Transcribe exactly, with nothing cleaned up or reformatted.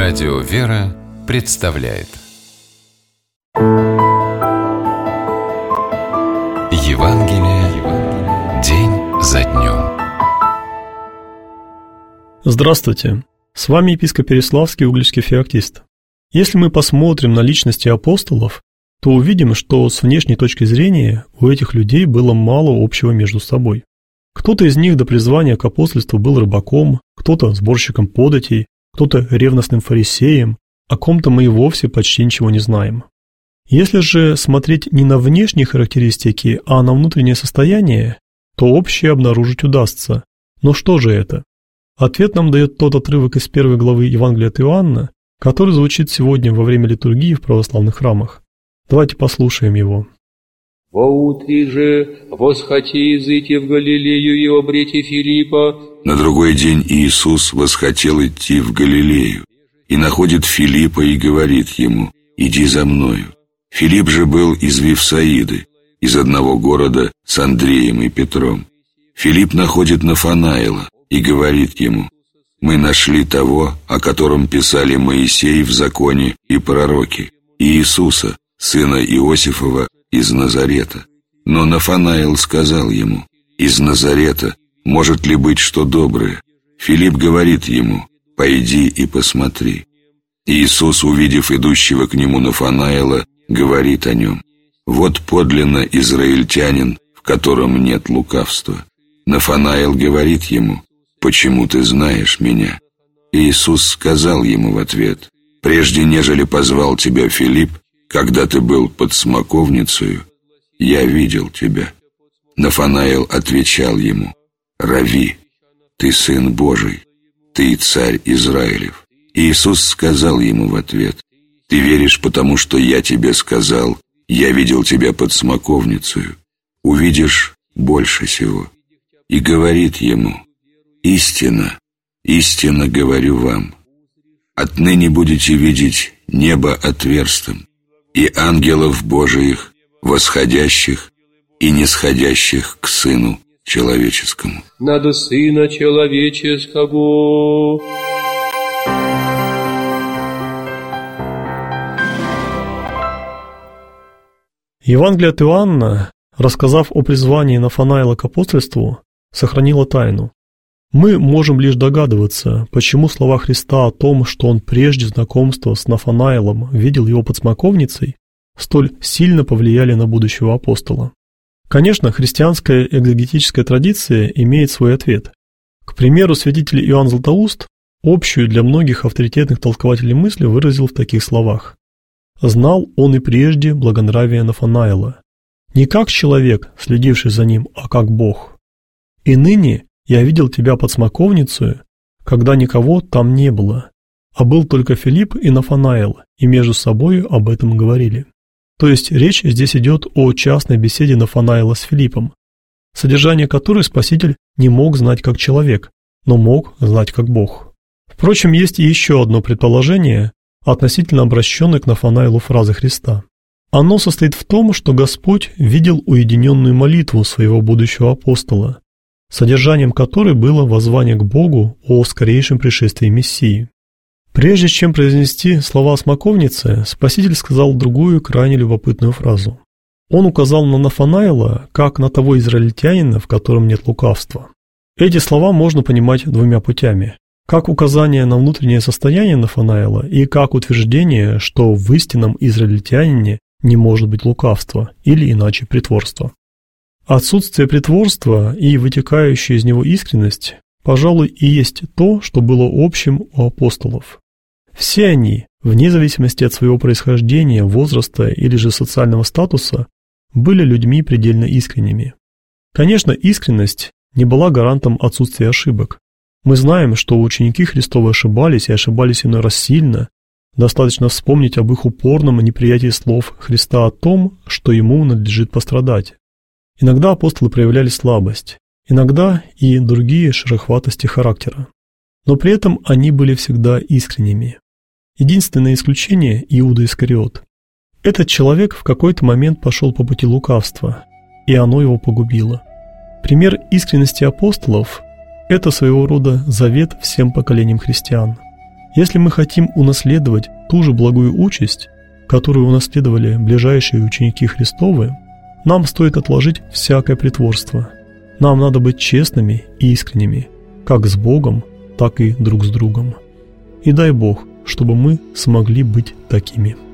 Радио «Вера» представляет Евангелие день за днем. Здравствуйте! С вами епископ Переславский, угличский феоктист. Если мы посмотрим на личности апостолов, то увидим, что с внешней точки зрения у этих людей было мало общего между собой. Кто-то из них до призвания к апостольству был рыбаком, кто-то сборщиком податей, кто-то ревностным фарисеем, о ком-то мы и вовсе почти ничего не знаем. Если же смотреть не на внешние характеристики, а на внутреннее состояние, то общее обнаружить удастся. Но что же это? Ответ нам дает тот отрывок из первой главы Евангелия от Иоанна, который звучит сегодня во время литургии в православных храмах. Давайте послушаем его. «Воутре же восхоти изыти в Галилею и обрети Филиппа». На другой день Иисус восхотел идти в Галилею, и находит Филиппа и говорит ему: «Иди за мною». Филипп же был из Вифсаиды, из одного города с Андреем и Петром. Филипп находит Нафанаила и говорит ему: «Мы нашли того, о котором писали Моисей в законе и пророки, Иисуса, сына Иосифова, из Назарета». Но Нафанаил сказал ему: «Из Назарета может ли быть что доброе?» Филипп говорит ему: «Пойди и посмотри». Иисус, увидев идущего к нему Нафанаила, говорит о нем: «Вот подлинно израильтянин, в котором нет лукавства». Нафанаил говорит ему: «Почему ты знаешь меня?» Иисус сказал ему в ответ: «Прежде нежели позвал тебя Филипп, когда ты был под смоковницею, я видел тебя». Нафанаил отвечал ему: «Рави, ты Сын Божий, ты царь Израилев». Иисус сказал ему в ответ: «Ты веришь, потому что я тебе сказал: я видел тебя под смоковницею, увидишь больше сего». И говорит ему: «Истинно, истинно говорю вам, отныне будете видеть небо отверстым и ангелов Божиих, восходящих и нисходящих к Сыну Человеческому». Надо Сына Человеческого. Евангелие от Иоанна, рассказав о призвании Нафанаила к апостольству, сохранило тайну. Мы можем лишь догадываться, почему слова Христа о том, что он прежде знакомства с Нафанаилом видел его под смоковницей, столь сильно повлияли на будущего апостола. Конечно, христианская экзегетическая традиция имеет свой ответ. К примеру, святитель Иоанн Златоуст общую для многих авторитетных толкователей мысли выразил в таких словах: «Знал он и прежде благонравие Нафанаила, не как человек, следивший за ним, а как Бог. И ныне я видел тебя под смоковницею, когда никого там не было, а был только Филипп и Нафанаил, и между собой об этом говорили». То есть речь здесь идет о частной беседе Нафанаила с Филиппом, содержание которой Спаситель не мог знать как человек, но мог знать как Бог. Впрочем, есть и еще одно предположение относительно обращенной к Нафанаилу фразы Христа. Оно состоит в том, что Господь видел уединенную молитву своего будущего апостола, содержанием которой было воззвание к Богу о скорейшем пришествии Мессии. Прежде чем произнести слова о смоковнице, Спаситель сказал другую крайне любопытную фразу. Он указал на Нафанаила, как на того израильтянина, в котором нет лукавства. Эти слова можно понимать двумя путями. Как указание на внутреннее состояние Нафанаила и как утверждение, что в истинном израильтянине не может быть лукавства или иначе притворства. Отсутствие притворства и вытекающая из него искренность, пожалуй, и есть то, что было общим у апостолов. Все они, вне зависимости от своего происхождения, возраста или же социального статуса, были людьми предельно искренними. Конечно, искренность не была гарантом отсутствия ошибок. Мы знаем, что ученики Христовы ошибались и ошибались иной раз сильно. Достаточно вспомнить об их упорном неприятии слов Христа о том, что ему надлежит пострадать. Иногда апостолы проявляли слабость, иногда и другие шероховатости характера. Но при этом они были всегда искренними. Единственное исключение – Иуда Искариот. Этот человек в какой-то момент пошел по пути лукавства, и оно его погубило. Пример искренности апостолов – это своего рода завет всем поколениям христиан. Если мы хотим унаследовать ту же благую участь, которую унаследовали ближайшие ученики Христовы, нам стоит отложить всякое притворство. Нам надо быть честными и искренними, как с Богом, так и друг с другом. И дай Бог, чтобы мы смогли быть такими.